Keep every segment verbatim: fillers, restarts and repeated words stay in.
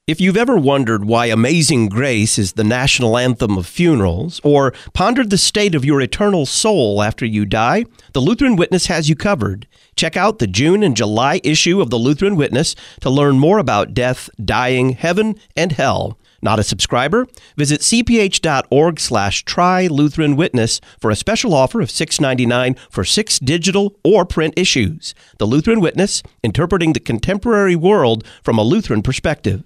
If you've ever wondered why Amazing Grace is the national anthem of funerals, or pondered the state of your eternal soul after you die, the Lutheran Witness has you covered. Check out the June and July issue of the Lutheran Witness to learn more about death, dying, heaven, and hell. Not a subscriber? Visit cph.org slash try Lutheran Witness for a special offer of six dollars and ninety-nine cents for six digital or print issues. The Lutheran Witness, interpreting the contemporary world from a Lutheran perspective.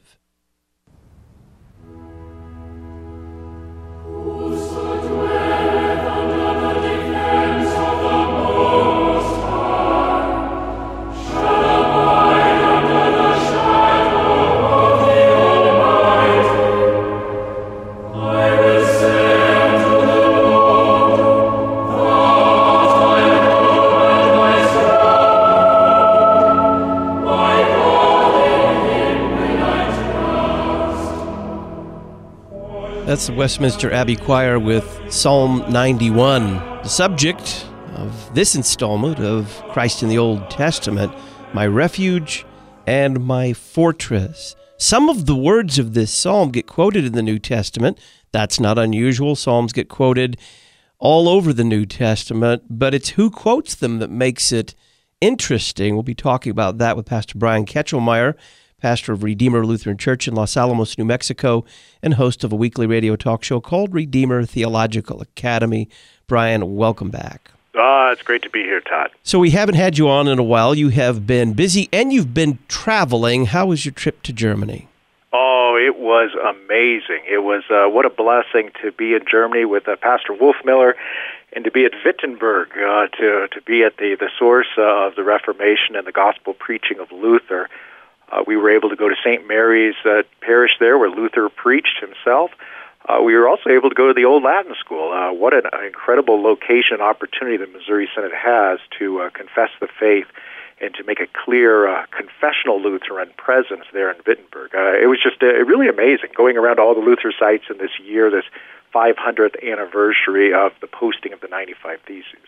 That's the Westminster Abbey Choir with Psalm ninety-one. The subject of this installment of Christ in the Old Testament, my refuge and my fortress. Some of the words of this psalm get quoted in the New Testament. That's not unusual. Psalms get quoted all over the New Testament, but it's who quotes them that makes it interesting. We'll be talking about that with Pastor Brian Ketchelmeyer, pastor of Redeemer Lutheran Church in Los Alamos, New Mexico, and host of a weekly radio talk show called Redeemer Theological Academy. Brian, welcome back. Ah, it's great to be here, Todd. So we haven't had you on in a while. You have been busy, and you've been traveling. How was your trip to Germany? Oh, it was amazing. It was uh, what a blessing to be in Germany with uh, Pastor Wolfmiller, and to be at Wittenberg, uh, to to be at the, the source uh, of the Reformation and the gospel preaching of Luther. Uh, we were able to go to Saint Mary's uh, Parish there, where Luther preached himself. Uh, we were also able to go to the Old Latin School. Uh, what an incredible location and opportunity the Missouri Synod has to uh, confess the faith and to make a clear uh, confessional Lutheran presence there in Wittenberg. Uh, it was just uh, really amazing going around all the Luther sites in this year, this five hundredth anniversary of the posting of the ninety-five Theses.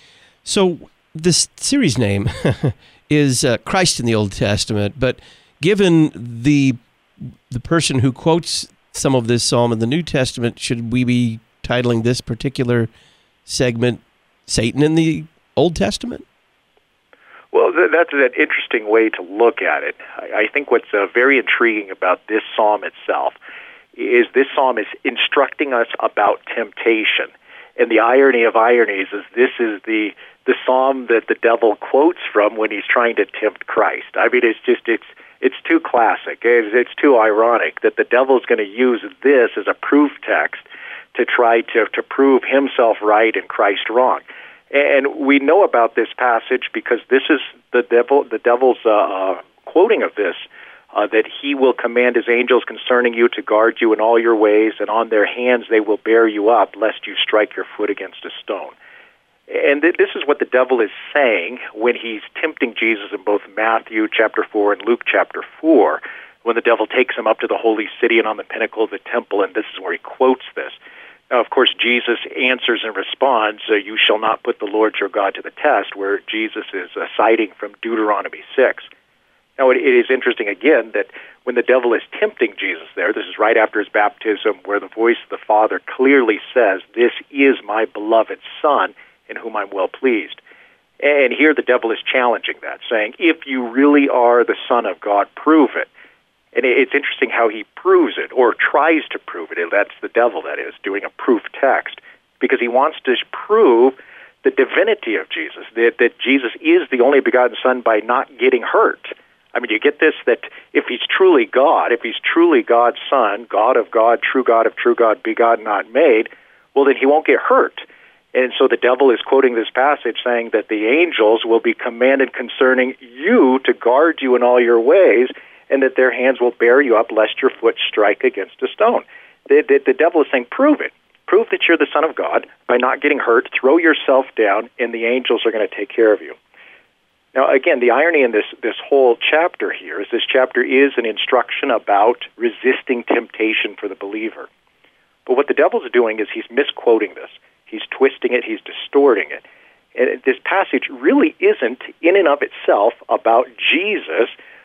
So this series name is uh, Christ in the Old Testament, but given the the person who quotes some of this psalm in the New Testament, should we be titling this particular segment Satan in the Old Testament? Well, th- that's an interesting way to look at it. I, I think what's uh, very intriguing about this psalm itself is this psalm is instructing us about temptation. And the irony of ironies is this is the the psalm that the devil quotes from when he's trying to tempt Christ. I mean, it's just, it's it's too classic. It's, it's too ironic that the devil's going to use this as a proof text to try to, to prove himself right and Christ wrong. And we know about this passage because this is the devil, the devil's uh, uh, quoting of this, uh, that he will command his angels concerning you to guard you in all your ways, and on their hands they will bear you up, lest you strike your foot against a stone. And th- this is what the devil is saying when he's tempting Jesus in both Matthew chapter four and Luke chapter four, when the devil takes him up to the holy city and on the pinnacle of the temple, and this is where he quotes this. Now, of course, Jesus answers and responds, uh, you shall not put the Lord your God to the test, where Jesus is uh, citing from Deuteronomy six. Now, it, it is interesting, again, that when the devil is tempting Jesus there, this is right after his baptism, where the voice of the Father clearly says, this is my beloved Son, in whom I'm well pleased. And here the devil is challenging that, saying, if you really are the Son of God, prove it. And it's interesting how he proves it, or tries to prove it. That's the devil, that is, doing a proof text, because he wants to prove the divinity of Jesus, that, that Jesus is the only begotten Son by not getting hurt. I mean, you get this, that if he's truly God, if he's truly God's Son, God of God, true God of true God, begotten, not made, well, then he won't get hurt. And so the devil is quoting this passage saying that the angels will be commanded concerning you to guard you in all your ways, and that their hands will bear you up lest your foot strike against a stone. The, the, the devil is saying, prove it. Prove that you're the Son of God by not getting hurt. Throw yourself down, and the angels are going to take care of you. Now, again, the irony in this, this whole chapter here is this chapter is an instruction about resisting temptation for the believer. But what the devil's doing is he's misquoting this. He's twisting it. He's distorting it. And this passage really isn't, in and of itself, about Jesus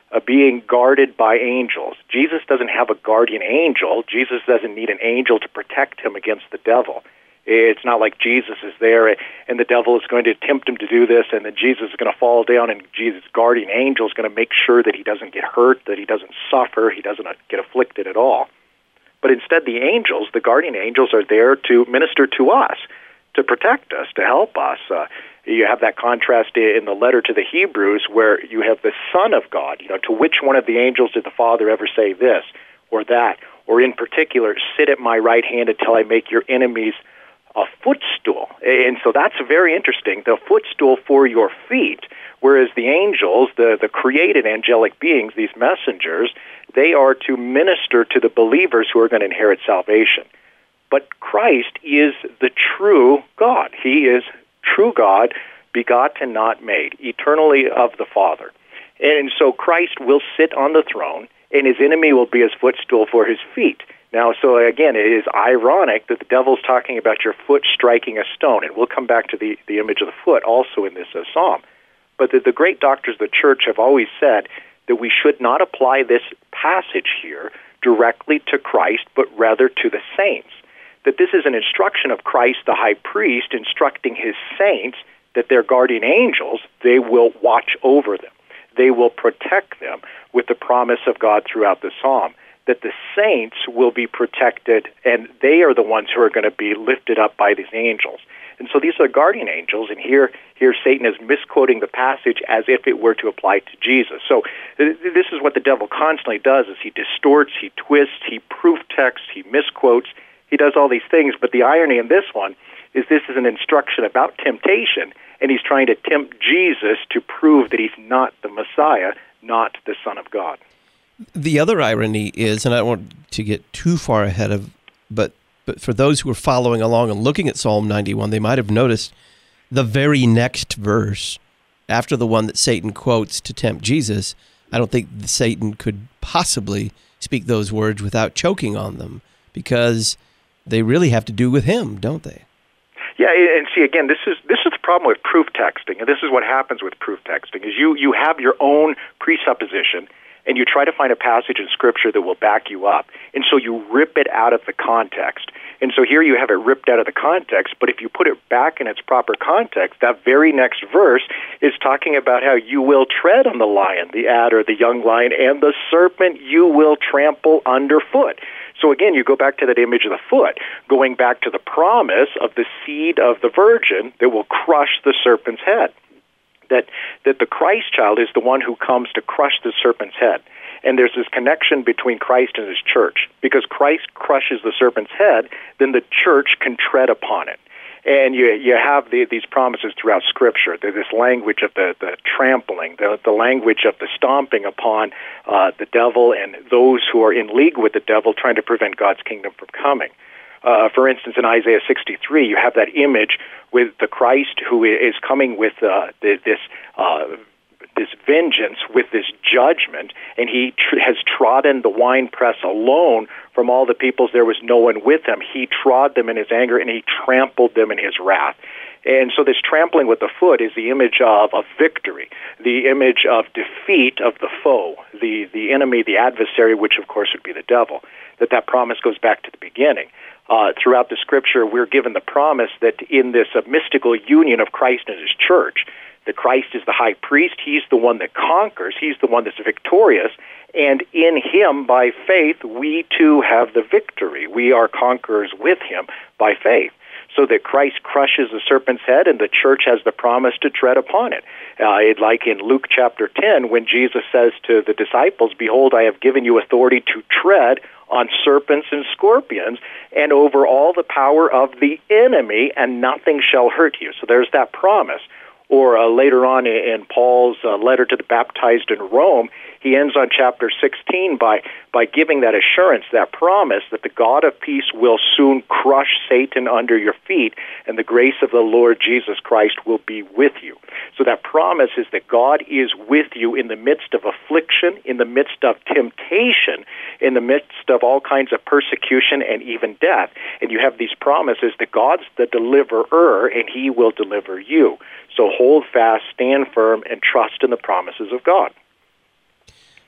uh, being guarded by angels. Jesus doesn't have a guardian angel. Jesus doesn't need an angel to protect him against the devil. It's not like Jesus is there and the devil is going to tempt him to do this, and then Jesus is going to fall down and Jesus' guardian angel is going to make sure that he doesn't get hurt, that he doesn't suffer, he doesn't get afflicted at all. But instead, the angels, the guardian angels, are there to minister to us, to protect us, to help us. Uh, you have that contrast in the letter to the Hebrews where you have the Son of God. You know, to which one of the angels did the Father ever say this or that? Or in particular, sit at my right hand until I make your enemies a footstool. And so that's very interesting, the footstool for your feet, whereas the angels, the, the created angelic beings, these messengers, they are to minister to the believers who are going to inherit salvation. But Christ is the true God. He is true God, begotten, not made, eternally of the Father. And so Christ will sit on the throne, and his enemy will be his footstool for his feet. Now, so again, it is ironic that the devil's talking about your foot striking a stone, and we'll come back to the, the image of the foot also in this uh, psalm. But the, the great doctors of the church have always said that we should not apply this passage here directly to Christ, but rather to the saints. That this is an instruction of Christ, the high priest, instructing his saints that their guardian angels, they will watch over them. They will protect them with the promise of God throughout the psalm, that the saints will be protected, and they are the ones who are going to be lifted up by these angels. And so these are guardian angels, and here, here Satan is misquoting the passage as if it were to apply to Jesus. So th- this is what the devil constantly does, is he distorts, he twists, he proof texts, he misquotes, he does all these things. But the irony in this one is this is an instruction about temptation, and he's trying to tempt Jesus to prove that he's not the Messiah, not the Son of God. The other irony is, and I don't want to get too far ahead of, but but for those who are following along and looking at Psalm ninety-one, they might have noticed the very next verse, after the one that Satan quotes to tempt Jesus. I don't think Satan could possibly speak those words without choking on them, because they really have to do with him, don't they? Yeah, and see, again, this is this is the problem with proof texting, and this is what happens with proof texting, is you, you have your own presupposition, and you try to find a passage in Scripture that will back you up. And so you rip it out of the context. And so here you have it ripped out of the context, but if you put it back in its proper context, that very next verse is talking about how you will tread on the lion, the adder, the young lion, and the serpent you will trample underfoot. So again, you go back to that image of the foot, going back to the promise of the seed of the virgin that will crush the serpent's head. That that the Christ child is the one who comes to crush the serpent's head. And there's this connection between Christ and his church. Because Christ crushes the serpent's head, then the church can tread upon it. And you you have the, these promises throughout Scripture. There's this language of the, the trampling, the, the language of the stomping upon uh, the devil and those who are in league with the devil trying to prevent God's kingdom from coming. Uh, for instance, in Isaiah sixty-three, you have that image with the Christ who is coming with uh, this uh, this vengeance, with this judgment, and he tr- has trodden the winepress alone from all the peoples. There was no one with him. He trod them in his anger, and he trampled them in his wrath. And so this trampling with the foot is the image of, of victory, the image of defeat of the foe, the, the enemy, the adversary, which of course would be the devil, that that promise goes back to the beginning. Uh, throughout the Scripture, we're given the promise that in this uh, mystical union of Christ and his church, that Christ is the high priest, he's the one that conquers, he's the one that's victorious, and in him, by faith, we too have the victory. We are conquerors with him by faith. So that Christ crushes the serpent's head, and the church has the promise to tread upon it. Uh, it like in Luke chapter ten, when Jesus says to the disciples, "Behold, I have given you authority to tread on serpents and scorpions, and over all the power of the enemy, and nothing shall hurt you." So there's that promise. Or uh, later on in Paul's uh, letter to the baptized in Rome, he ends on chapter sixteen by, by giving that assurance, that promise, that the God of peace will soon crush Satan under your feet, and the grace of the Lord Jesus Christ will be with you. So that promise is that God is with you in the midst of affliction, in the midst of temptation, in the midst of all kinds of persecution and even death. And you have these promises that God's the deliverer, and he will deliver you. So hold fast, stand firm, and trust in the promises of God.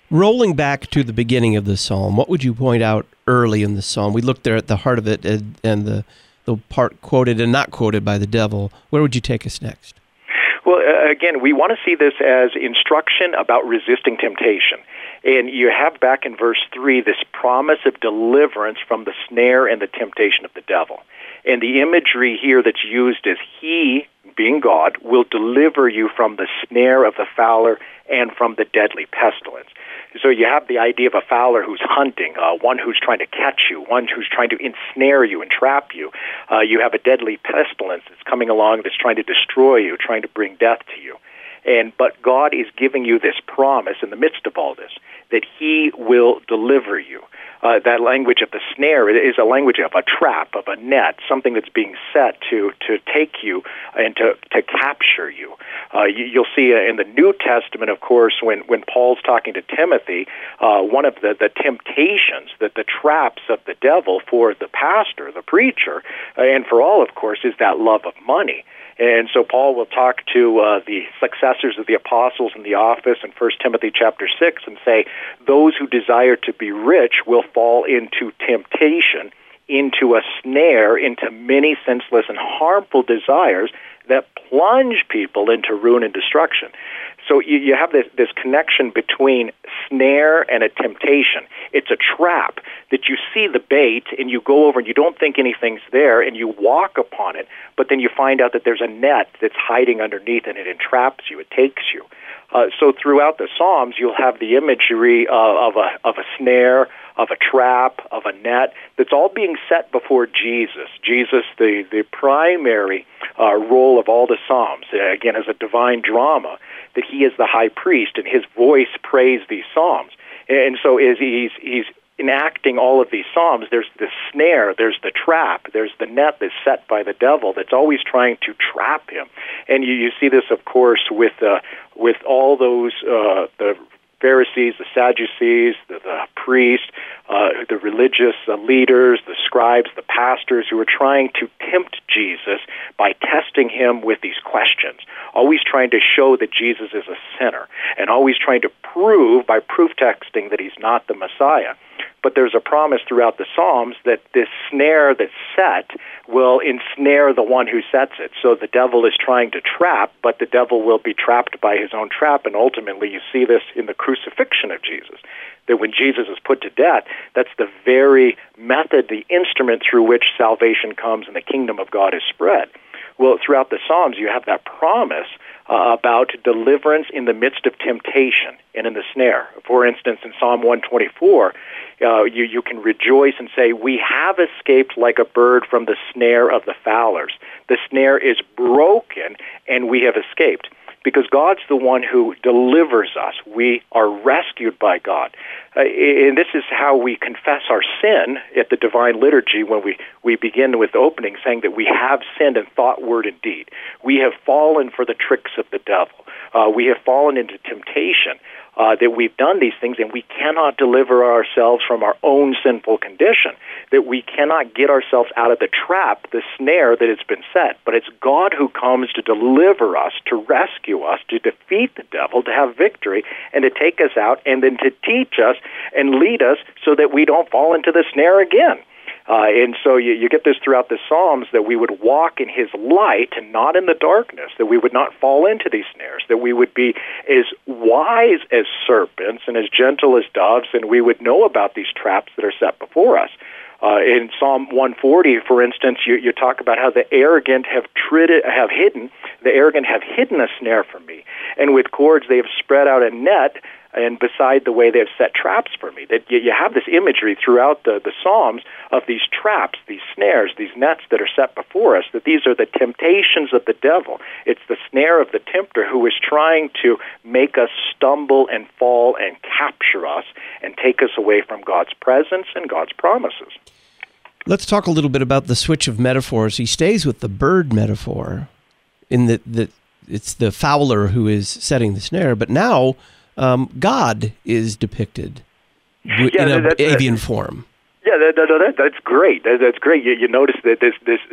Rolling back to the beginning of the psalm, what would you point out early in the psalm? We looked there at the heart of it and, and the, the part quoted and not quoted by the devil. Where would you take us next? Well, uh, again, we want to see this as instruction about resisting temptation. And you have back in verse three this promise of deliverance from the snare and the temptation of the devil. And the imagery here that's used is he, being God, will deliver you from the snare of the fowler and from the deadly pestilence. So you have the idea of a fowler who's hunting, uh, one who's trying to catch you, one who's trying to ensnare you and trap you. Uh, you have a deadly pestilence that's coming along that's trying to destroy you, trying to bring death to you. And but God is giving you this promise in the midst of all this, that he will deliver you. Uh, that language of the snare is a language of a trap, of a net, something that's being set to, to take you and to, to capture you. Uh, you. You'll see in the New Testament, of course, when, when Paul's talking to Timothy, uh, one of the, the temptations, that the traps of the devil for the pastor, the preacher, uh, and for all, of course, is that love of money. And so Paul will talk to uh, the successors of the apostles in the office in First Timothy chapter six and say, those who desire to be rich will fall into temptation, into a snare, into many senseless and harmful desires that plunge people into ruin and destruction. So you, you have this, this connection between snare and a temptation. It's a trap that you see the bait and you go over and you don't think anything's there and you walk upon it, but then you find out that there's a net that's hiding underneath and it entraps you, it takes you. Uh, so throughout the Psalms, you'll have the imagery uh, of a of a snare, of a trap, of a net that's all being set before Jesus. Jesus, the, the primary uh, role of all the Psalms, uh, again, as a divine drama, that he is the high priest and his voice prays these Psalms. And so as he's, he's enacting all of these Psalms, there's the snare, there's the trap, there's the net that's set by the devil that's always trying to trap him. And you, you see this, of course, with uh, with all those, uh, the Pharisees, the Sadducees, the, the priests, uh, the religious uh, leaders, the scribes, the pastors who are trying to tempt Jesus by testing him with these questions, always trying to show that Jesus is a sinner, and always trying to prove by proof texting that he's not the Messiah. But there's a promise throughout the Psalms that this snare that's set will ensnare the one who sets it. So the devil is trying to trap, but the devil will be trapped by his own trap. And ultimately, you see this in the crucifixion of Jesus, that when Jesus is put to death, that's the very method, the instrument through which salvation comes and the kingdom of God is spread. Well, throughout the Psalms, you have that promise uh, about deliverance in the midst of temptation and in the snare. For instance, in Psalm one twenty-four, uh, you, you can rejoice and say, we have escaped like a bird from the snare of the fowlers. The snare is broken, and we have escaped. Because God's the one who delivers us. We are rescued by God. Uh, and this is how we confess our sin at the Divine Liturgy when we, we begin with the opening, saying that we have sinned in thought, word, and deed. We have fallen for the tricks of the devil. Uh, we have fallen into temptation. Uh, that we've done these things, and we cannot deliver ourselves from our own sinful condition, that we cannot get ourselves out of the trap, the snare that has been set. But it's God who comes to deliver us, to rescue us, to defeat the devil, to have victory, and to take us out, and then to teach us and lead us so that we don't fall into the snare again. Uh, and so you, you get this throughout the Psalms, that we would walk in his light and not in the darkness, that we would not fall into these snares, that we would be as wise as serpents and as gentle as doves, and we would know about these traps that are set before us. Uh, in Psalm one forty, for instance, you, you talk about how the arrogant have tridded, have hidden, the arrogant have hidden a snare for me, and with cords they have spread out a net, and beside the way they have set traps for me. That you have this imagery throughout the, the Psalms of these traps, these snares, these nets that are set before us, that these are the temptations of the devil. It's the snare of the tempter who is trying to make us stumble and fall and capture us and take us away from God's presence and God's promises. Let's talk a little bit about the switch of metaphors. He stays with the bird metaphor in that the, it's the fowler who is setting the snare, but now Um, God is depicted w- yeah, in an avian that, form. Yeah, that, that, that, that's great. That, that's great. You, you notice that this this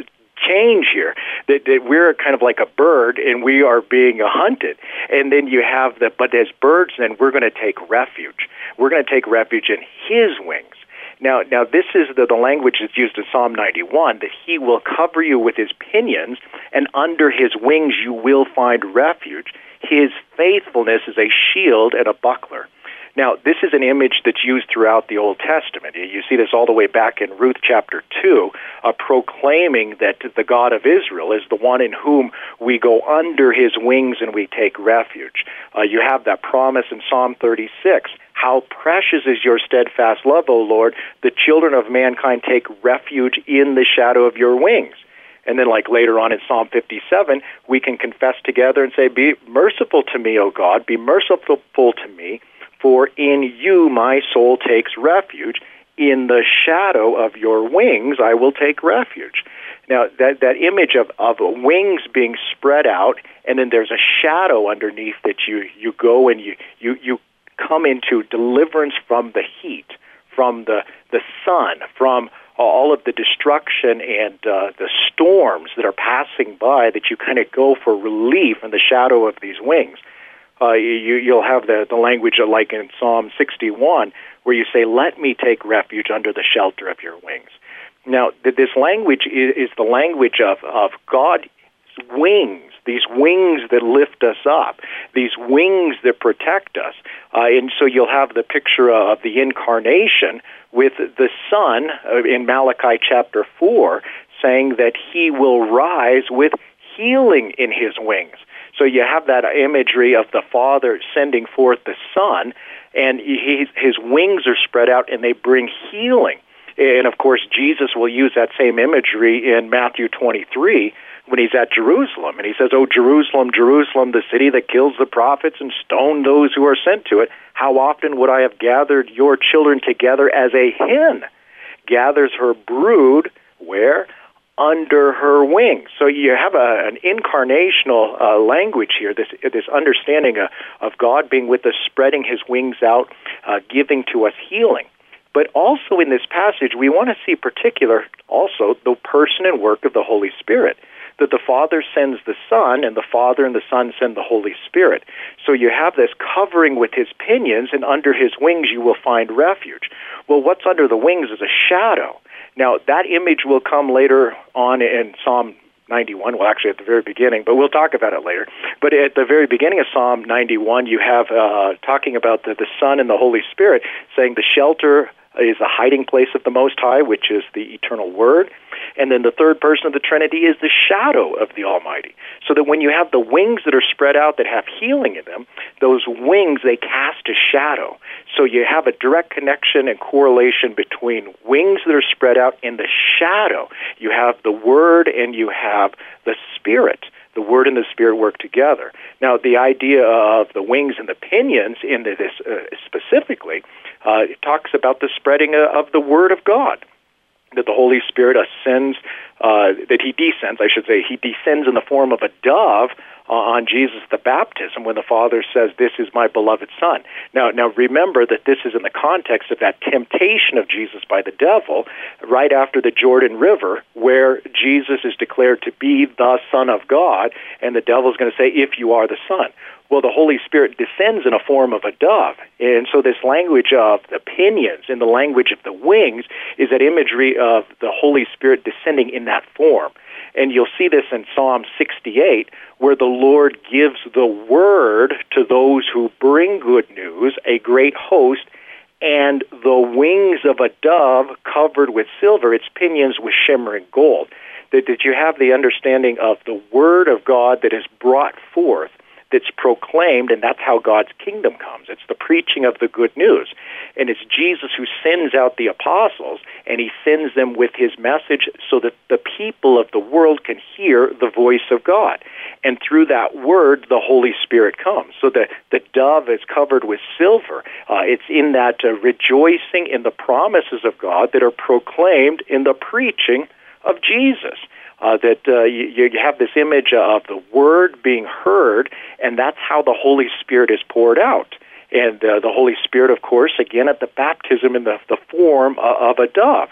exchange here, that, that we're kind of like a bird and we are being hunted. And then you have the, but as birds, then we're going to take refuge. We're going to take refuge in his wings. Now, now this is the, the language that's used in Psalm ninety-one, that he will cover you with his pinions, and under his wings you will find refuge. His faithfulness is a shield and a buckler. Now, this is an image that's used throughout the Old Testament. You see this all the way back in Ruth chapter two, uh, proclaiming that the God of Israel is the one in whom we go under his wings and we take refuge. Uh, you have that promise in Psalm thirty-six. How precious is your steadfast love, O Lord. The children of mankind take refuge in the shadow of your wings. And then like later on in Psalm fifty-seven, we can confess together and say, be merciful to me, O God, be merciful to me, for in you my soul takes refuge. In the shadow of your wings I will take refuge. Now, that, that image of, of wings being spread out, and then there's a shadow underneath that you, you go and you, you, you come into deliverance from the heat, from the, the sun, from all of the destruction and uh, the storms that are passing by, that you kind of go for relief in the shadow of these wings. Uh, you, you'll have the, the language like in Psalm sixty-one, where you say, let me take refuge under the shelter of your wings. Now, th- this language is, is the language of, of God's wings, these wings that lift us up, these wings that protect us. Uh, and so you'll have the picture of the incarnation with the Son uh, in Malachi chapter four, saying that he will rise with healing in his wings. So you have that imagery of the Father sending forth the Son, and he, his wings are spread out and they bring healing. And of course, Jesus will use that same imagery in Matthew twenty-three when he's at Jerusalem. And he says, "Oh, Jerusalem, Jerusalem, the city that kills the prophets and stone those who are sent to it, how often would I have gathered your children together as a hen gathers her brood," where? Under her wings. So you have a, an incarnational uh, language here, this this understanding of, of God being with us, spreading his wings out, uh, giving to us healing. But also in this passage, we want to see particular also the person and work of the Holy Spirit, that the Father sends the Son, and the Father and the Son send the Holy Spirit. So you have this covering with his pinions, and under his wings you will find refuge. Well, what's under the wings is a shadow. Now, that image will come later on in Psalm ninety-one, well, actually at the very beginning, but we'll talk about it later. But at the very beginning of Psalm ninety-one, you have uh, talking about the, the Son and the Holy Spirit, saying the shelter is the hiding place of the Most High, which is the eternal Word. And then the third person of the Trinity is the shadow of the Almighty. So that when you have the wings that are spread out that have healing in them, those wings, they cast a shadow. So you have a direct connection and correlation between wings that are spread out and the shadow. You have the Word and you have the Spirit. The Word and the Spirit work together. Now, the idea of the wings and the pinions in this uh, specifically, uh, it talks about the spreading of the Word of God, that the Holy Spirit ascends, uh, that he descends, I should say, he descends in the form of a dove uh, on Jesus the baptism when the Father says, "This is my beloved Son." Now, now remember that this is in the context of that temptation of Jesus by the devil right after the Jordan River, where Jesus is declared to be the Son of God, and the devil is going to say, "If you are the Son." Well, the Holy Spirit descends in a form of a dove. And so this language of the pinions and the language of the wings is that imagery of the Holy Spirit descending in that form. And you'll see this in Psalm sixty-eight, where the Lord gives the word to those who bring good news, a great host, and the wings of a dove covered with silver, its pinions with shimmering gold. That, that you have the understanding of the word of God that is brought forth, that's proclaimed, and that's how God's kingdom comes. It's the preaching of the good news. And it's Jesus who sends out the apostles, and he sends them with his message so that the people of the world can hear the voice of God. And through that word, the Holy Spirit comes. So the, the dove is covered with silver. Uh, it's in that uh, rejoicing in the promises of God that are proclaimed in the preaching of Jesus. Uh, that uh, you, you have this image of the Word being heard, and that's how the Holy Spirit is poured out. And uh, the Holy Spirit, of course, again at the baptism in the, the form uh, of a dove.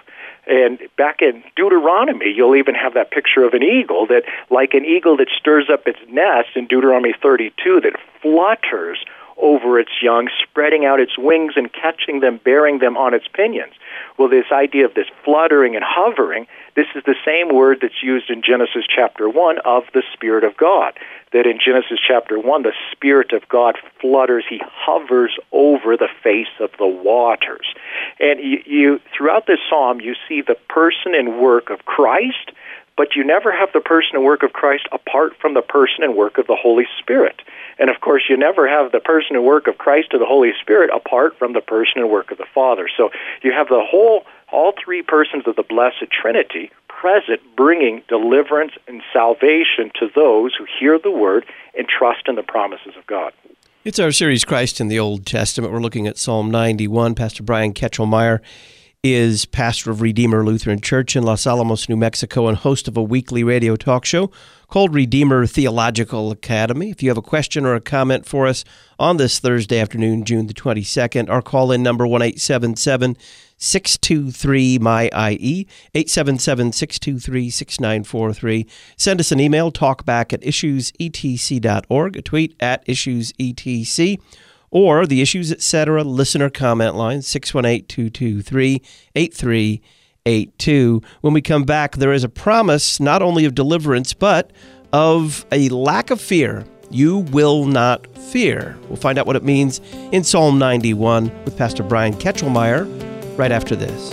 And back in Deuteronomy, you'll even have that picture of an eagle that, like an eagle that stirs up its nest in Deuteronomy thirty-two, that flutters over its young, spreading out its wings and catching them, bearing them on its pinions. Well, this idea of this fluttering and hovering, this is the same word that's used in Genesis chapter one of the Spirit of God. That in Genesis chapter one, the Spirit of God flutters, he hovers over the face of the waters. And you, you throughout this psalm, you see the person and work of Christ, but you never have the person and work of Christ apart from the person and work of the Holy Spirit. And of course, you never have the person and work of Christ or the Holy Spirit apart from the person and work of the Father. So you have the whole, all three persons of the Blessed Trinity present, bringing deliverance and salvation to those who hear the word and trust in the promises of God. It's our series, Christ in the Old Testament. We're looking at Psalm ninety-one. Pastor Brian Ketchelmeyer is pastor of Redeemer Lutheran Church in Los Alamos, New Mexico, and host of a weekly radio talk show called Redeemer Theological Academy. If you have a question or a comment for us on this Thursday afternoon, June the twenty-second, our call-in number one eight seven seven, six two three, M Y I E, eight seven seven, six two three, six nine four three. Send us an email, talkback at issues e t c dot org, a tweet at issues e t c, or the Issues Etc. listener comment line, six one eight, two two three, eight three eight two. When we come back, there is a promise not only of deliverance, but of a lack of fear. You will not fear. We'll find out what it means in Psalm ninety-one with Pastor Brian Ketchelmeyer right after this.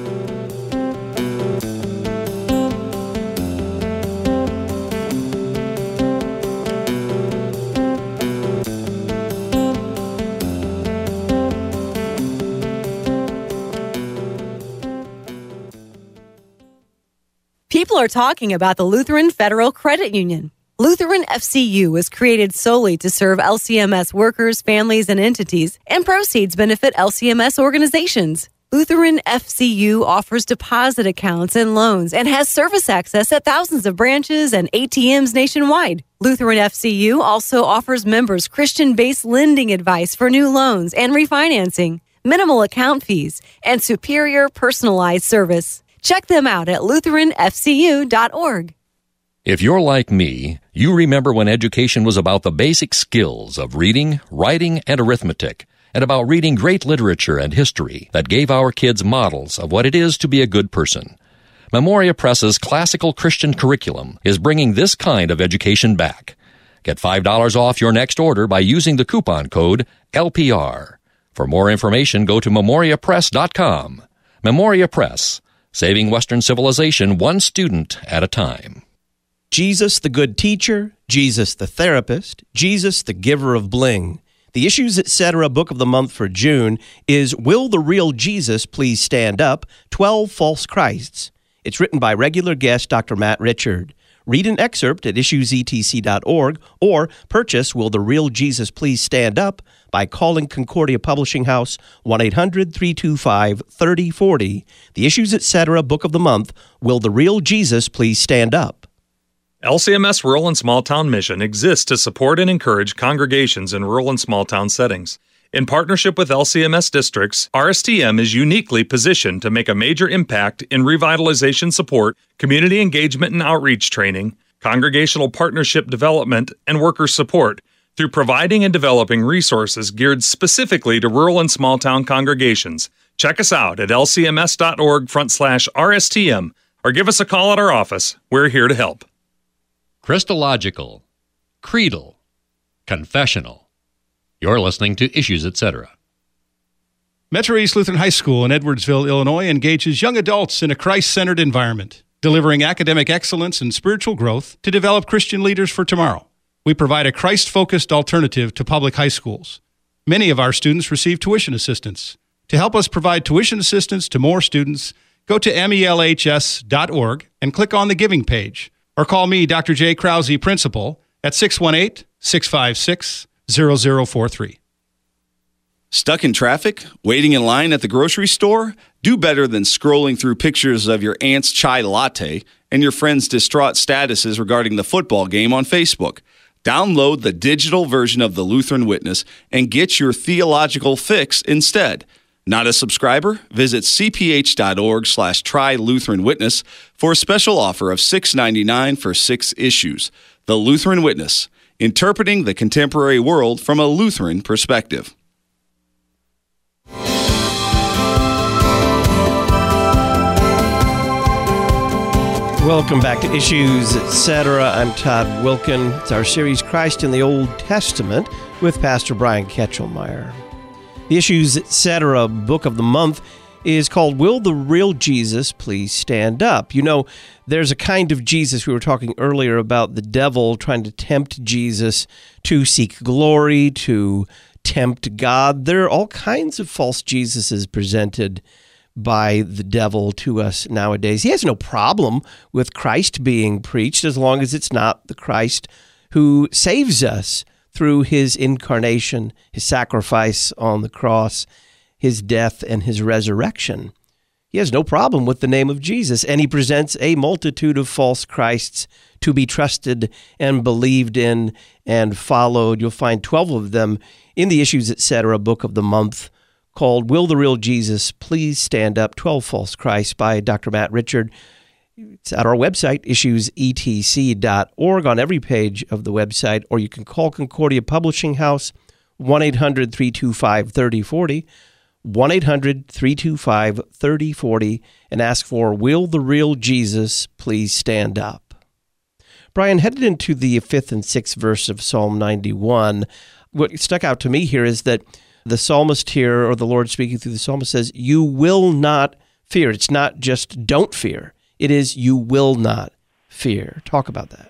People are talking about the Lutheran Federal Credit Union. Lutheran F C U was created solely to serve L C M S workers, families, and entities, and proceeds benefit L C M S organizations. Lutheran F C U offers deposit accounts and loans and has service access at thousands of branches and A T Ms nationwide. Lutheran F C U also offers members Christian-based lending advice for new loans and refinancing, minimal account fees, and superior personalized service. Check them out at lutheran f c u dot org. If you're like me, you remember when education was about the basic skills of reading, writing, and arithmetic, and about reading great literature and history that gave our kids models of what it is to be a good person. Memoria Press's classical Christian curriculum is bringing this kind of education back. Get five dollars off your next order by using the coupon code L P R. For more information, go to memoria press dot com. Memoria Press, saving Western civilization one student at a time. Jesus the good teacher, Jesus the therapist, Jesus the giver of bling. The Issues Etc. book of the month for June is Will the Real Jesus Please Stand Up? twelve False Christs. It's written by regular guest Doctor Matt Richard. Read an excerpt at issues e t c dot org or purchase Will the Real Jesus Please Stand Up by calling Concordia Publishing House one eight hundred, three two five, three oh four oh. The Issues Etc. book of the month, Will the Real Jesus Please Stand Up? L C M S Rural and Small Town Mission exists to support and encourage congregations in rural and small town settings. In partnership with L C M S districts, R S T M is uniquely positioned to make a major impact in revitalization support, community engagement and outreach training, congregational partnership development, and worker support through providing and developing resources geared specifically to rural and small town congregations. Check us out at l c m s dot org front slash R S T M or give us a call at our office. We're here to help. Christological, creedal, confessional. You're listening to Issues Etc. Metro East Lutheran High School in Edwardsville, Illinois engages young adults in a Christ-centered environment, delivering academic excellence and spiritual growth to develop Christian leaders for tomorrow. We provide a Christ-focused alternative to public high schools. Many of our students receive tuition assistance. To help us provide tuition assistance to more students, go to M E L H S dot org and click on the Giving page, or call me, Doctor J. Krause, Principal, at six one eight, six five six, zero zero four three. Stuck in traffic? Waiting in line at the grocery store? Do better than scrolling through pictures of your aunt's chai latte and your friend's distraught statuses regarding the football game on Facebook. Download the digital version of the Lutheran Witness and get your theological fix instead. Not a subscriber? Visit cph.org slash try Lutheran Witness for a special offer of six dollars and ninety-nine cents for six issues. The Lutheran Witness, interpreting the contemporary world from a Lutheran perspective. Welcome back to Issues, et cetera. I'm Todd Wilkin. It's our series, Christ in the Old Testament, with Pastor Brian Ketchelmeyer. The Issues, et cetera. book of the month is called Will the Real Jesus Please Stand Up? You know, there's a kind of Jesus, we were talking earlier about the devil trying to tempt Jesus to seek glory, to tempt God. There are all kinds of false Jesuses presented by the devil to us nowadays. He has no problem with Christ being preached as long as it's not the Christ who saves us through his incarnation, his sacrifice on the cross, his death, and his resurrection. He has no problem with the name of Jesus, and he presents a multitude of false Christs to be trusted and believed in and followed. You'll find twelve of them in the Issues, et cetera. book of the month, called Will the Real Jesus Please Stand Up? twelve False Christs by Doctor Matt Richard. It's at our website, issues e t c dot org, on every page of the website, or you can call Concordia Publishing House, one eight hundred three two five three oh four oh, one eight hundred three two five three oh four oh, and ask for Will the Real Jesus Please Stand Up? Brian, headed into the fifth and sixth verse of Psalm ninety-one, what stuck out to me here is that the psalmist here, or the Lord speaking through the psalmist, says, you will not fear. It's not just don't fear. It is you will not fear. Talk about that.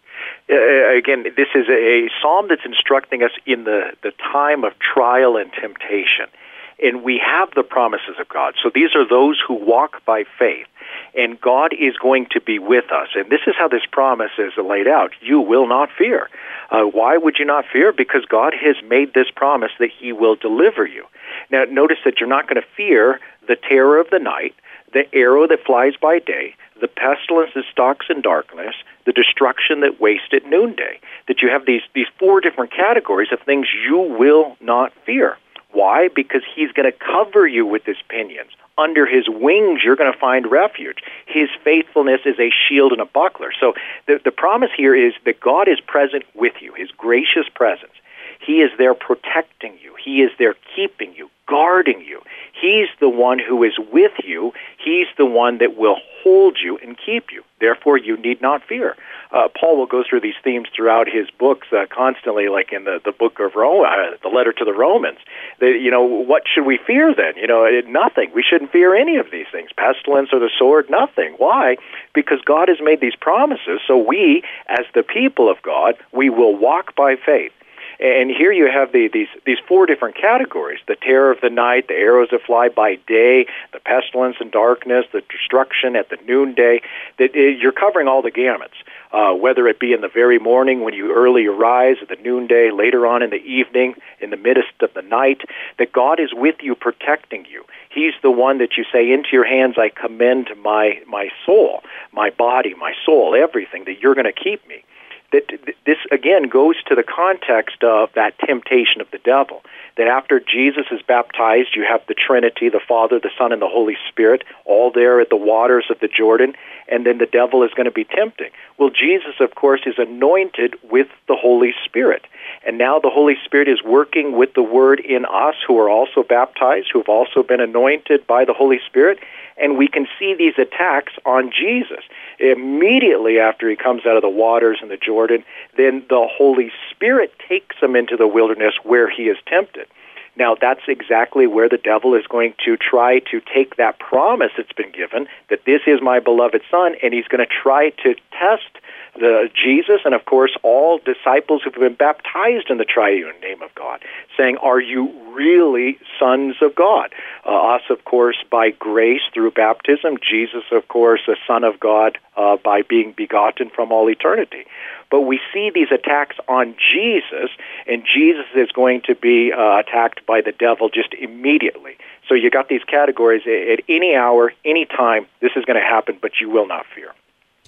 Uh, again, this is a psalm that's instructing us in the, the time of trial and temptation. And we have the promises of God. So these are those who walk by faith. And God is going to be with us. And this is how this promise is laid out. You will not fear. Uh, why would you not fear? Because God has made this promise that he will deliver you. Now, notice that you're not going to fear the terror of the night, the arrow that flies by day, the pestilence that stalks in darkness, the destruction that wastes at noonday. That you have these, these four different categories of things you will not fear. Why? Because he's going to cover you with his pinions. Under his wings, you're going to find refuge. His faithfulness is a shield and a buckler. So the, the promise here is that God is present with you, his gracious presence. He is there protecting you. He is there keeping you, guarding you. He's the one who is with you. He's the one that will hold you and keep you. Therefore, you need not fear. Uh, Paul will go through these themes throughout his books uh, constantly, like in the, the book of Rome, uh, the letter to the Romans. The, you know, what should we fear then? You know, it, nothing. We shouldn't fear any of these things. Pestilence or the sword, nothing. Why? Because God has made these promises, so we, as the people of God, we will walk by faith. And here you have the, these these four different categories: the terror of the night, the arrows that fly by day, the pestilence and darkness, the destruction at the noonday. That you're covering all the gamuts, uh, whether it be in the very morning when you early arise, at the noonday, later on in the evening, in the midst of the night. That God is with you, protecting you. He's the one that you say, into your hands I commend my my soul, my body, my soul, everything, that you're going to keep me. That this, again, goes to the context of that temptation of the devil, that after Jesus is baptized, you have the Trinity, the Father, the Son, and the Holy Spirit, all there at the waters of the Jordan, and then the devil is going to be tempting. Well, Jesus, of course, is anointed with the Holy Spirit, and now the Holy Spirit is working with the Word in us who are also baptized, who have also been anointed by the Holy Spirit, and we can see these attacks on Jesus. Immediately after he comes out of the waters in the Jordan, then the Holy Spirit takes him into the wilderness where he is tempted. Now, that's exactly where the devil is going to try to take that promise that's been given, that this is my beloved Son, and he's going to try to test the Jesus and, of course, all disciples who've been baptized in the triune name of God, saying, are you really sons of God? Uh, us, of course, by grace through baptism. Jesus, of course, a son of God uh, by being begotten from all eternity. But we see these attacks on Jesus, and Jesus is going to be uh, attacked by the devil just immediately. So you got these categories at any hour, any time, this is going to happen, but you will not fear.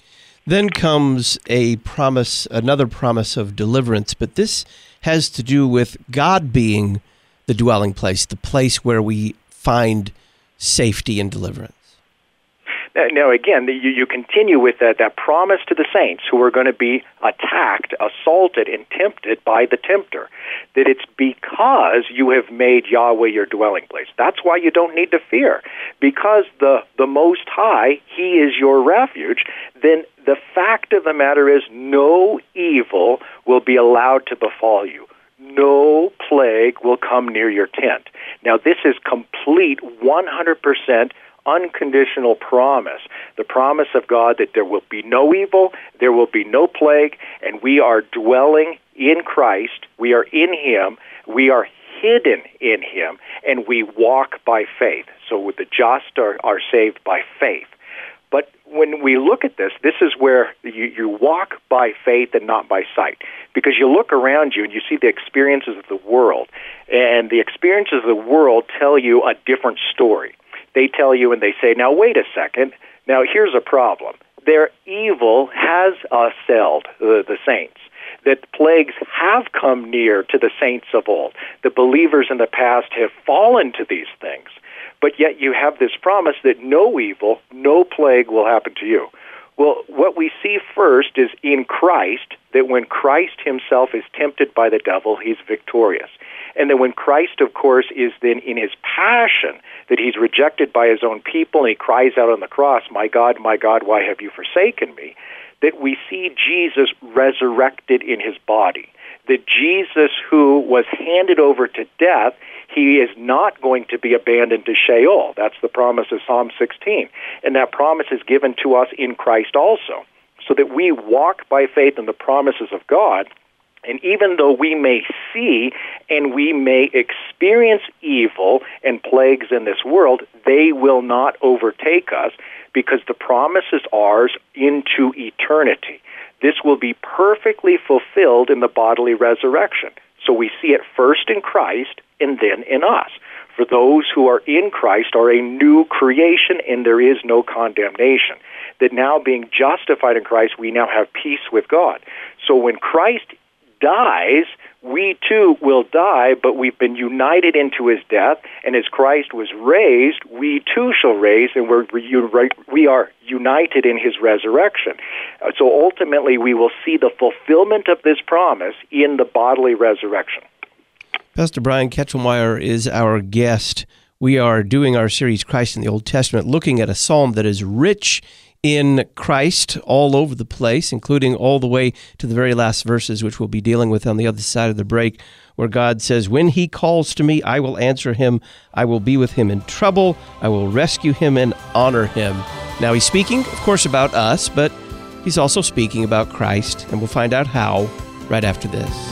Then comes a promise, another promise of deliverance, but this has to do with God being the dwelling place, the place where we find safety and deliverance? Now, again, you, you continue with that, that promise to the saints who are going to be attacked, assaulted, and tempted by the tempter, that it's because you have made Yahweh your dwelling place. That's why you don't need to fear. Because the, the Most High, He is your refuge, then the fact of the matter is no evil will be allowed to befall you. No plague will come near your tent. Now, this is complete one hundred percent unconditional promise, the promise of God that there will be no evil, there will be no plague, and we are dwelling in Christ, we are in Him, we are hidden in Him, and we walk by faith. So the just are, are saved by faith. But when we look at this, this is where you, you walk by faith and not by sight. Because you look around you and you see the experiences of the world, and the experiences of the world tell you a different story. They tell you and they say, now wait a second, now here's a problem. Their evil has assailed the, the saints, that plagues have come near to the saints of old. The believers in the past have fallen to these things, but yet you have this promise that no evil, no plague will happen to you. Well, what we see first is in Christ, that when Christ Himself is tempted by the devil, He's victorious. And then when Christ, of course, is then in His passion, that He's rejected by His own people, and He cries out on the cross, my God, my God, why have you forsaken me? That we see Jesus resurrected in His body. That Jesus, who was handed over to death, He is not going to be abandoned to Sheol. That's the promise of Psalm sixteen. And that promise is given to us in Christ also, so that we walk by faith in the promises of God. And even though we may see and we may experience evil and plagues in this world, they will not overtake us, because the promise is ours into eternity. This will be perfectly fulfilled in the bodily resurrection. So we see it first in Christ and then in us. For those who are in Christ are a new creation, and there is no condemnation. That now being justified in Christ, we now have peace with God. So when Christ dies, we too will die, but we've been united into His death, and as Christ was raised, we too shall raise, and we're, we are united in His resurrection. So ultimately, we will see the fulfillment of this promise in the bodily resurrection. Pastor Brian Ketchelmeyer is our guest. We are doing our series, Christ in the Old Testament, looking at a psalm that is rich in Christ all over the place, including all the way to the very last verses, which we'll be dealing with on the other side of the break, where God says, when He calls to me, I will answer Him. I will be with Him in trouble. I will rescue Him and honor Him. Now, He's speaking, of course, about us, but He's also speaking about Christ, and we'll find out how right after this.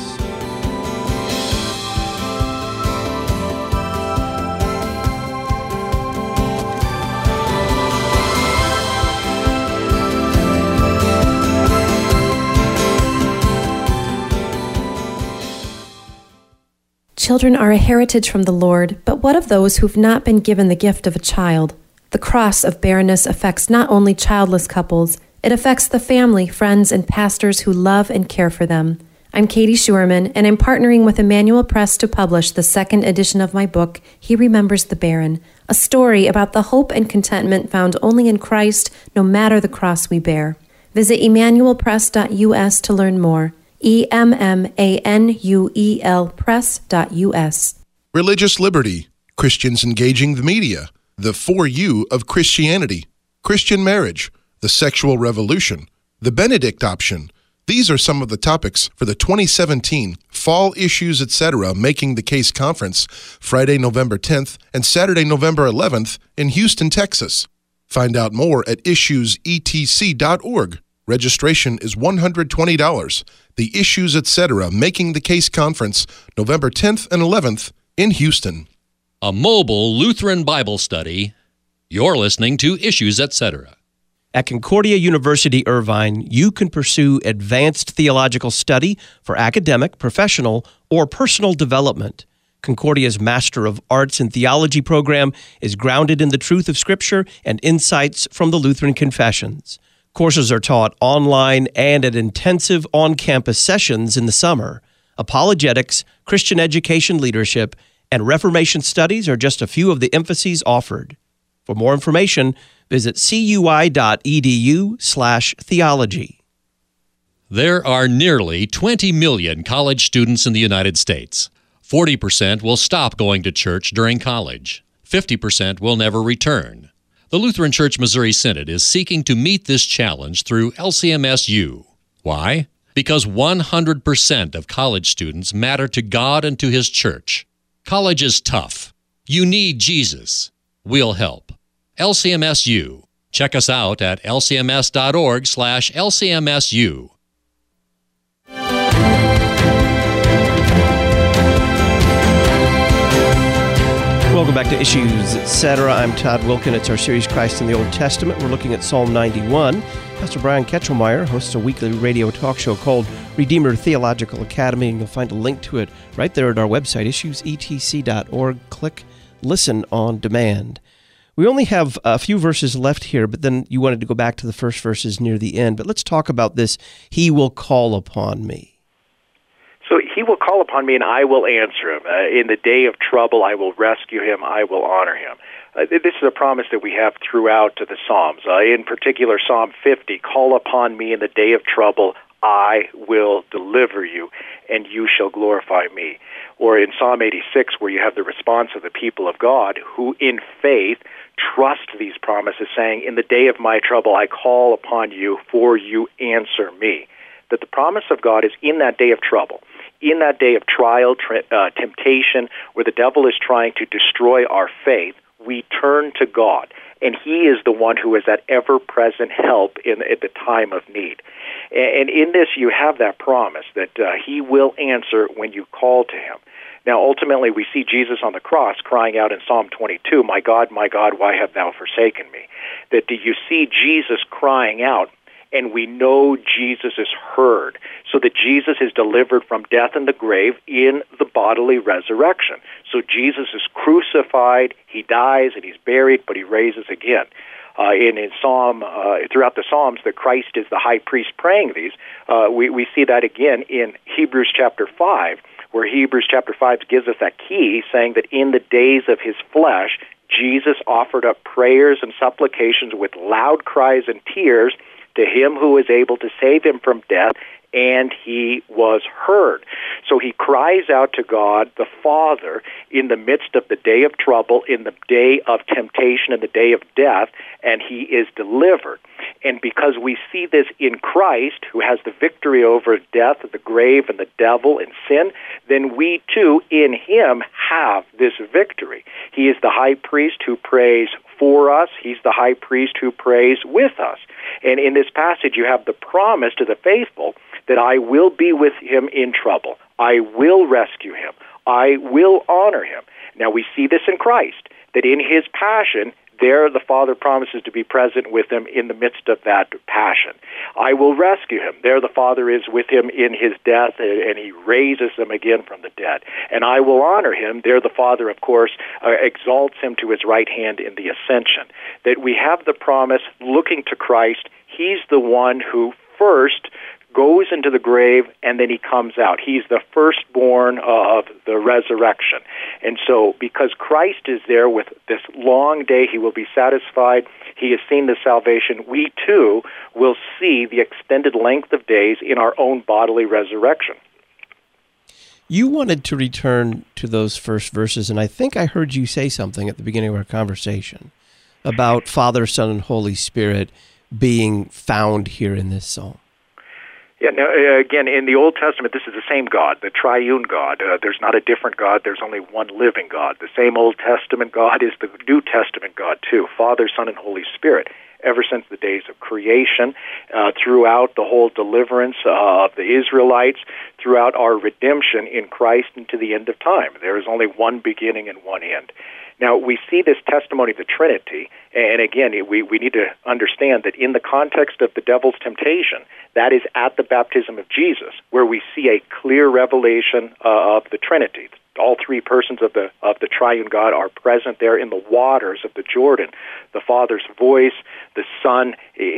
Children are a heritage from the Lord, but what of those who've not been given the gift of a child? The cross of barrenness affects not only childless couples, it affects the family, friends, and pastors who love and care for them. I'm Katie Schuerman, and I'm partnering with Emmanuel Press to publish the second edition of my book, He Remembers the Barren, a story about the hope and contentment found only in Christ, no matter the cross we bear. Visit emmanuel press dot u s to learn more. E M M A N U E L press dot U S. Religious liberty, Christians engaging the media, the For You of Christianity, Christian marriage, the sexual revolution, the Benedict option. These are some of the topics for the twenty seventeen Fall Issues, et cetera. Making the Case Conference, Friday, November tenth and Saturday, November eleventh in Houston, Texas. Find out more at issues e t c dot org. Registration is one hundred twenty dollars. The Issues, et cetera. Making the Case Conference, November tenth and eleventh in Houston. A mobile Lutheran Bible study. You're listening to Issues, et cetera. At Concordia University Irvine, you can pursue advanced theological study for academic, professional, or personal development. Concordia's Master of Arts in Theology program is grounded in the truth of Scripture and insights from the Lutheran Confessions. Courses are taught online and at intensive on-campus sessions in the summer. Apologetics, Christian education leadership, and Reformation studies are just a few of the emphases offered. For more information, visit cui.edu slash theology. There are nearly twenty million college students in the United States. forty percent will stop going to church during college. fifty percent will never return. The Lutheran Church Missouri Synod is seeking to meet this challenge through L C M S U. Why? Because one hundred percent of college students matter to God and to His church. College is tough. You need Jesus. We'll help. L C M S U. Check us out at lcms.org slash lcmsu. Welcome back to Issues, et cetera. I'm Todd Wilken. It's our series, Christ in the Old Testament. We're looking at Psalm ninety-one. Pastor Brian Ketchelmeyer hosts a weekly radio talk show called Redeemer Theological Academy, and you'll find a link to it right there at our website, issues e t c dot org. Click Listen on Demand. We only have a few verses left here, but then you wanted to go back to the first verses near the end. But let's talk about this, He will call upon me. So he will call upon me, and I will answer him. Uh, in the day of trouble, I will rescue him. I will honor him. Uh, this is a promise that we have throughout the Psalms. Uh, in particular, Psalm fifty, call upon me in the day of trouble. I will deliver you, and you shall glorify me. Or in Psalm eighty-six, where you have the response of the people of God, who in faith trust these promises, saying, in the day of my trouble, I call upon you, for you answer me. That the promise of God is in that day of trouble, in that day of trial, tri- uh, temptation, where the devil is trying to destroy our faith, we turn to God, and He is the one who is that ever-present help in at the time of need. And, and in this, you have that promise that uh, He will answer when you call to Him. Now, ultimately, we see Jesus on the cross crying out in Psalm twenty-two, my God, my God, why have thou forsaken me? That do you see Jesus crying out? And we know Jesus is heard, so that Jesus is delivered from death and the grave in the bodily resurrection. So Jesus is crucified, He dies, and He's buried, but He raises again. Uh, in in Psalm, uh, throughout the Psalms, that Christ is the high priest praying these. Uh, we, we see that again in Hebrews chapter five, where Hebrews chapter five gives us that key, saying that in the days of His flesh, Jesus offered up prayers and supplications with loud cries and tears to Him who is able to save him from death, and He was heard. So He cries out to God, the Father, in the midst of the day of trouble, in the day of temptation, in the day of death, and He is delivered. And because we see this in Christ, who has the victory over death, the grave, and the devil, and sin, then we too, in Him, have this victory. He is the high priest who prays for us. He's the high priest who prays with us. And in this passage, you have the promise to the faithful that I will be with him in trouble. I will rescue him. I will honor him. Now, we see this in Christ, that in His passion, there the Father promises to be present with Him in the midst of that passion. I will rescue him. There the Father is with Him in His death, and He raises Him again from the dead. And I will honor him. There the Father, of course, uh, exalts Him to His right hand in the ascension. That we have the promise looking to Christ. He's the one who first goes into the grave, and then He comes out. He's the firstborn of the resurrection. And so, because Christ is there with this long day, He will be satisfied. He has seen the salvation. We, too, will see the extended length of days in our own bodily resurrection. You wanted to return to those first verses, and I think I heard you say something at the beginning of our conversation about Father, Son, and Holy Spirit being found here in this psalm. Yeah, now, uh, again, in the Old Testament, this is the same God, the triune God. Uh, there's not a different God. There's only one living God. The same Old Testament God is the New Testament God, too, Father, Son, and Holy Spirit. Ever since the days of creation, uh, throughout the whole deliverance uh, of the Israelites, throughout our redemption in Christ and to the end of time. There is only one beginning and one end. Now, we see this testimony of the Trinity, and again, we, we need to understand that in the context of the devil's temptation, that is at the baptism of Jesus, where we see a clear revelation uh, of the Trinity. All three persons of the of the triune God are present there in the waters of the Jordan. The Father's voice, the Son in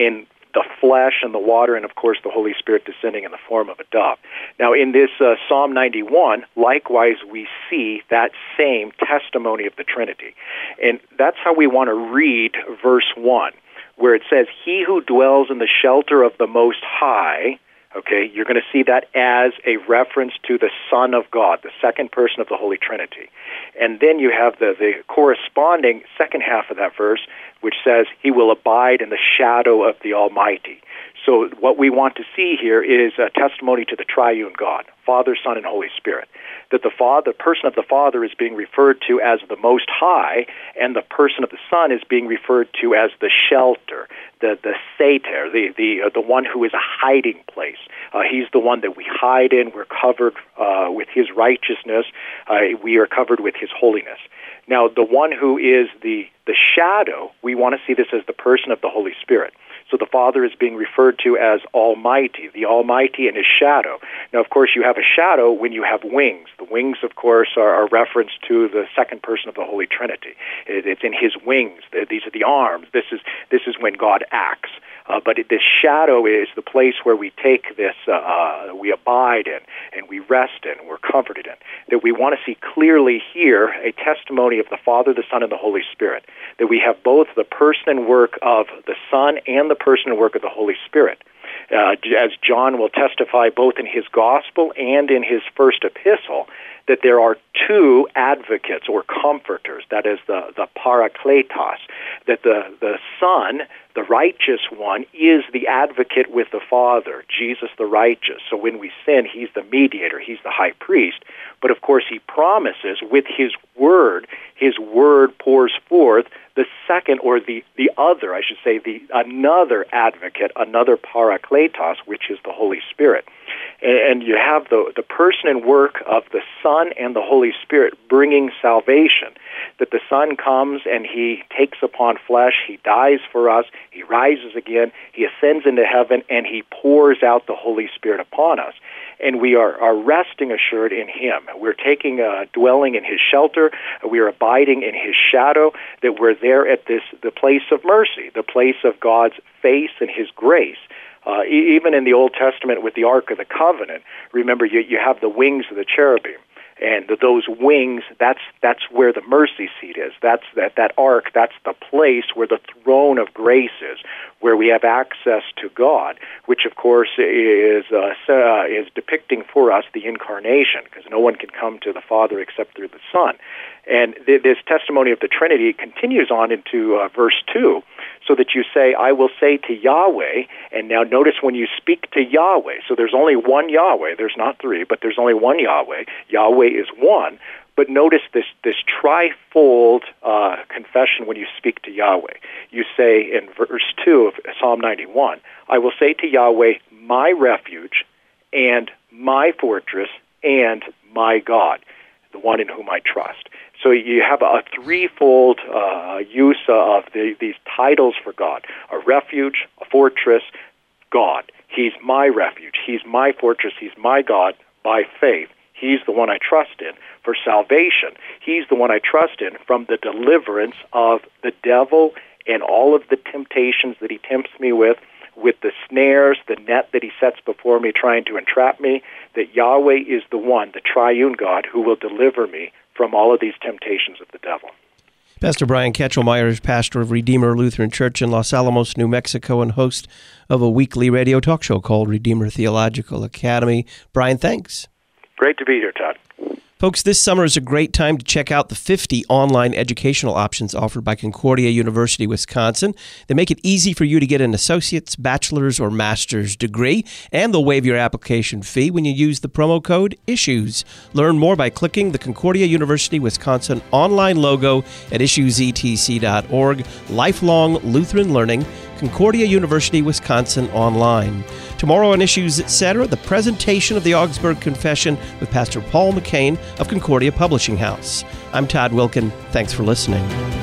the flesh and the water, and of course the Holy Spirit descending in the form of a dove. Now in this uh, Psalm ninety-one, likewise we see that same testimony of the Trinity. And that's how we want to read verse one, where it says, he who dwells in the shelter of the Most High. Okay, you're going to see that as a reference to the Son of God, the second person of the Holy Trinity. And then you have the, the corresponding second half of that verse, which says, he will abide in the shadow of the Almighty. So what we want to see here is a testimony to the triune God, Father, Son, and Holy Spirit. That the Father, the person of the Father is being referred to as the Most High, and the person of the Son is being referred to as the shelter, the the sater, the the uh, the one who is a hiding place. Uh, he's the one that we hide in. We're covered uh, with His righteousness. Uh, we are covered with His holiness. Now, the one who is the the shadow, we want to see this as the person of the Holy Spirit. So the Father is being referred to as Almighty, the Almighty and His shadow. Now, of course, you have a shadow when you have wings. The wings, of course, are a reference to the second person of the Holy Trinity. It's in His wings. These are the arms. This is this is when God acts. Uh, but it, this shadow is the place where we take this, uh, uh, we abide in, and we rest in, we're comforted in. That we want to see clearly here a testimony of the Father, the Son, and the Holy Spirit. That we have both the person and work of the Son and the person and work of the Holy Spirit. Uh, as John will testify both in his gospel and in his first epistle, that there are two advocates or comforters, that is the, the parakletos, that the, the Son, the righteous one, is the advocate with the Father, Jesus the righteous. So when we sin, He's the mediator, He's the high priest. But of course He promises with His word, His word pours forth the second, or the, the other, I should say, the another advocate, another parakletos, which is the Holy Spirit. And you have the, the person and work of the Son and the Holy Spirit bringing salvation. That the Son comes and He takes upon flesh, He dies for us, He rises again, He ascends into heaven, and He pours out the Holy Spirit upon us. And we are, are resting assured in Him. We're taking a dwelling in His shelter. We are abiding in His shadow. That we're there at this the place of mercy, the place of God's face and His grace. Uh, e- even in the Old Testament with the Ark of the Covenant, remember you, you have the wings of the cherubim. And those wings, that's that's where the mercy seat is. That's that, that ark, that's the place where the throne of grace is, where we have access to God, which of course is uh, uh, is depicting for us the incarnation, because no one can come to the Father except through the Son. And th- this testimony of the Trinity continues on into uh, verse two, so that you say, I will say to Yahweh, and now notice when you speak to Yahweh, so there's only one Yahweh, there's not three, but there's only one Yahweh. Yahweh is one, but notice this, this trifold uh, confession when you speak to Yahweh. You say in verse two of Psalm ninety-one, I will say to Yahweh, my refuge, and my fortress, and my God, the one in whom I trust. So you have a threefold uh, use of the, these titles for God: a refuge, a fortress, God. He's my refuge. He's my fortress. He's my God by faith. He's the one I trust in for salvation. He's the one I trust in from the deliverance of the devil and all of the temptations that he tempts me with, with the snares, the net that he sets before me trying to entrap me, that Yahweh is the one, the triune God, who will deliver me from all of these temptations of the devil. Pastor Brian Ketchel-Meyer is pastor of Redeemer Lutheran Church in Los Alamos, New Mexico, and host of a weekly radio talk show called Redeemer Theological Academy. Brian, thanks. Great to be here, Todd. Folks, this summer is a great time to check out the fifty online educational options offered by Concordia University, Wisconsin. They make it easy for you to get an associate's, bachelor's, or master's degree, and they'll waive your application fee when you use the promo code ISSUES. Learn more by clicking the Concordia University, Wisconsin online logo at issues e t c dot org. Lifelong Lutheran Learning, Concordia University, Wisconsin online. Tomorrow on Issues, et cetera, the presentation of the Augsburg Confession with Pastor Paul McCain of Concordia Publishing House. I'm Todd Wilkin. Thanks for listening.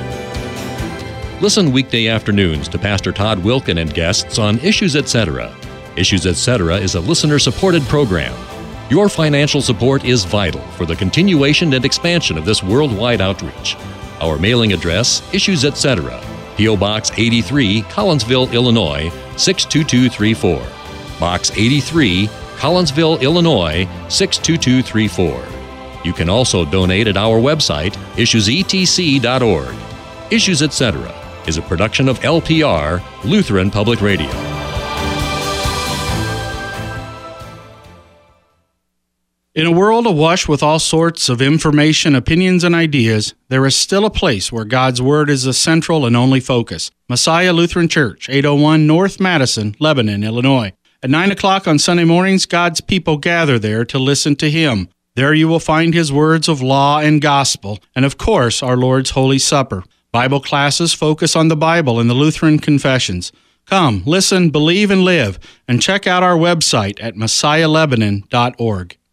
Listen weekday afternoons to Pastor Todd Wilkin and guests on Issues, et cetera. Issues, et cetera is a listener-supported program. Your financial support is vital for the continuation and expansion of this worldwide outreach. Our mailing address, Issues, et cetera. P O. Box eighty-three, Collinsville, Illinois, six two two three four. Box eighty-three, Collinsville, Illinois, six two two three four. You can also donate at our website, issues e t c dot org. Issues Etc. is a production of L P R, Lutheran Public Radio. In a world awash with all sorts of information, opinions, and ideas, there is still a place where God's Word is the central and only focus. Messiah Lutheran Church, eight oh one North Madison, Lebanon, Illinois. At nine o'clock on Sunday mornings, God's people gather there to listen to Him. There you will find His words of law and gospel, and of course, our Lord's Holy Supper. Bible classes focus on the Bible and the Lutheran confessions. Come, listen, believe, and live, and check out our website at messiah lebanon dot org.